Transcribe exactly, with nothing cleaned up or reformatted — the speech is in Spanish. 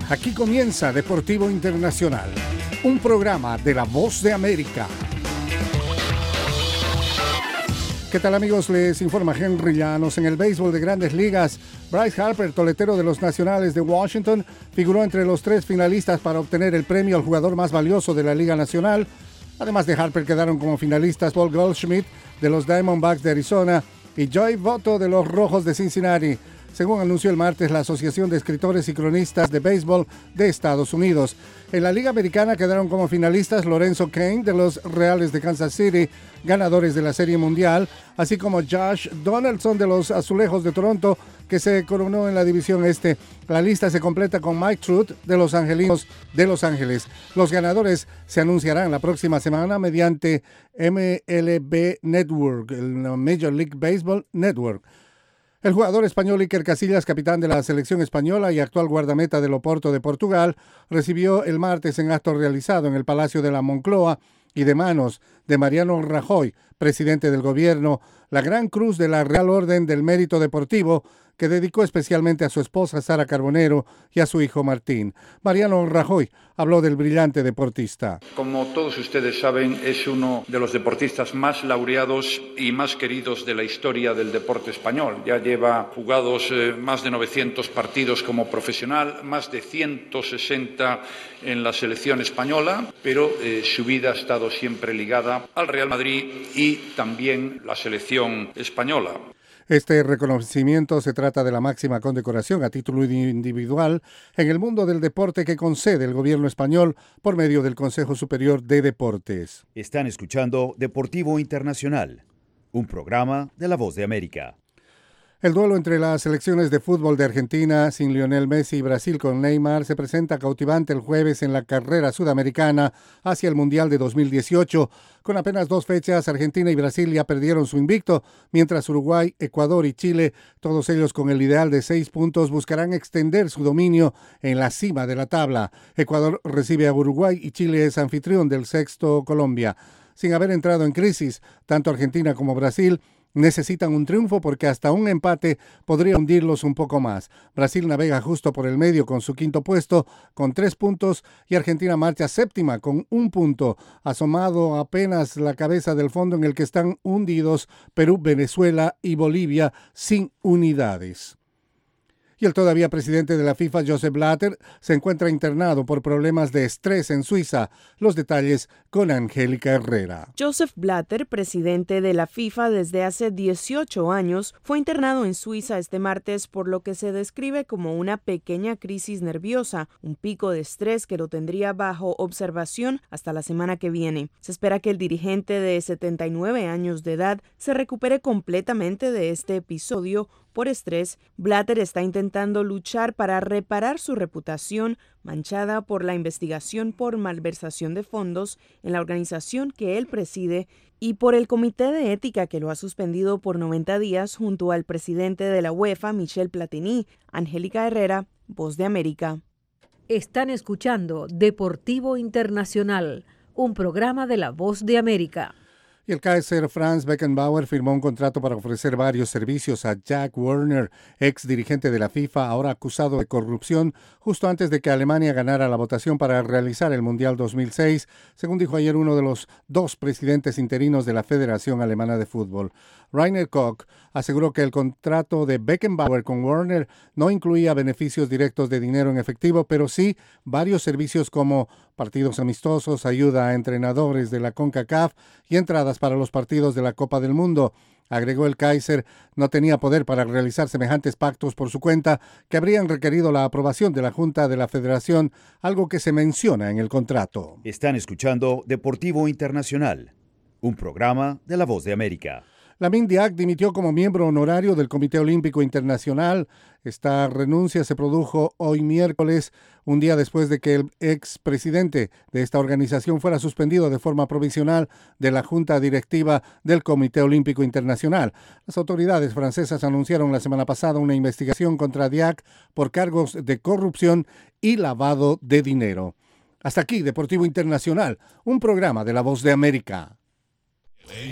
Aquí comienza Deportivo Internacional, un programa de La Voz de América. ¿Qué tal, amigos? Les informa Henry Llanos. En el béisbol de Grandes Ligas, Bryce Harper, toletero de los Nacionales de Washington, figuró entre los tres finalistas para obtener el premio al jugador más valioso de la Liga Nacional. Además de Harper, quedaron como finalistas Paul Goldschmidt de los Diamondbacks de Arizona y Joey Votto de los Rojos de Cincinnati, según anunció el martes la Asociación de Escritores y Cronistas de Béisbol de Estados Unidos. En la Liga Americana quedaron como finalistas Lorenzo Cain de los Reales de Kansas City, ganadores de la Serie Mundial, así como Josh Donaldson de los Azulejos de Toronto, que se coronó en la División Este. La lista se completa con Mike Trout de los Angelinos de Los Ángeles. Los ganadores se anunciarán la próxima semana mediante M L B Network, el Major League Baseball Network. El jugador español Iker Casillas, capitán de la selección española y actual guardameta del Oporto de Portugal, recibió el martes en acto realizado en el Palacio de la Moncloa y de manos de Mariano Rajoy, presidente del gobierno, la Gran Cruz de la Real Orden del Mérito Deportivo, que dedicó especialmente a su esposa Sara Carbonero y a su hijo Martín. Mariano Rajoy habló del brillante deportista. Como todos ustedes saben, es uno de los deportistas más laureados y más queridos de la historia del deporte español. Ya lleva jugados eh, más de novecientos partidos como profesional, más de ciento sesenta en la selección española, pero eh, su vida ha estado siempre ligada al Real Madrid y también la selección española. Este reconocimiento se trata de la máxima condecoración a título individual en el mundo del deporte que concede el gobierno español por medio del Consejo Superior de Deportes. Están escuchando Deportivo Internacional, un programa de La Voz de América. El duelo entre las selecciones de fútbol de Argentina sin Lionel Messi y Brasil con Neymar se presenta cautivante el jueves en la carrera sudamericana hacia el Mundial de dos mil dieciocho. Con apenas dos fechas, Argentina y Brasil ya perdieron su invicto, mientras Uruguay, Ecuador y Chile, todos ellos con el ideal de seis puntos, buscarán extender su dominio en la cima de la tabla. Ecuador recibe a Uruguay y Chile es anfitrión del sexto Colombia. Sin haber entrado en crisis, tanto Argentina como Brasil necesitan un triunfo porque hasta un empate podría hundirlos un poco más. Brasil navega justo por el medio con su quinto puesto con tres puntos y Argentina marcha séptima con un punto, asomado apenas la cabeza del fondo en el que están hundidos Perú, Venezuela y Bolivia sin unidades. Y el todavía presidente de la FIFA, Joseph Blatter, se encuentra internado por problemas de estrés en Suiza. Los detalles con Angélica Herrera. Joseph Blatter, presidente de la FIFA desde hace dieciocho años, fue internado en Suiza este martes por lo que se describe como una pequeña crisis nerviosa, un pico de estrés que lo tendría bajo observación hasta la semana que viene. Se espera que el dirigente de setenta y nueve años de edad se recupere completamente de este episodio por estrés. Blatter está intentando luchar para reparar su reputación manchada por la investigación por malversación de fondos en la organización que él preside y por el comité de ética que lo ha suspendido por noventa días junto al presidente de la UEFA, Michel Platini. Angélica Herrera, Voz de América. Están escuchando Deportivo Internacional, un programa de La Voz de América. Y el Kaiser Franz Beckenbauer firmó un contrato para ofrecer varios servicios a Jack Warner, ex dirigente de la FIFA, ahora acusado de corrupción, justo antes de que Alemania ganara la votación para realizar el Mundial dos mil seis, según dijo ayer uno de los dos presidentes interinos de la Federación Alemana de Fútbol. Rainer Koch aseguró que el contrato de Beckenbauer con Warner no incluía beneficios directos de dinero en efectivo, pero sí varios servicios como partidos amistosos, ayuda a entrenadores de la CONCACAF y entradas para los partidos de la Copa del Mundo. Agregó el Kaiser, no tenía poder para realizar semejantes pactos por su cuenta que habrían requerido la aprobación de la Junta de la Federación, algo que se menciona en el contrato. Están escuchando Deportivo Internacional, un programa de La Voz de América. Lamine Diack dimitió como miembro honorario del Comité Olímpico Internacional. Esta renuncia se produjo hoy miércoles, un día después de que el expresidente de esta organización fuera suspendido de forma provisional de la Junta Directiva del Comité Olímpico Internacional. Las autoridades francesas anunciaron la semana pasada una investigación contra Diack por cargos de corrupción y lavado de dinero. Hasta aquí, Deportivo Internacional, un programa de La Voz de América.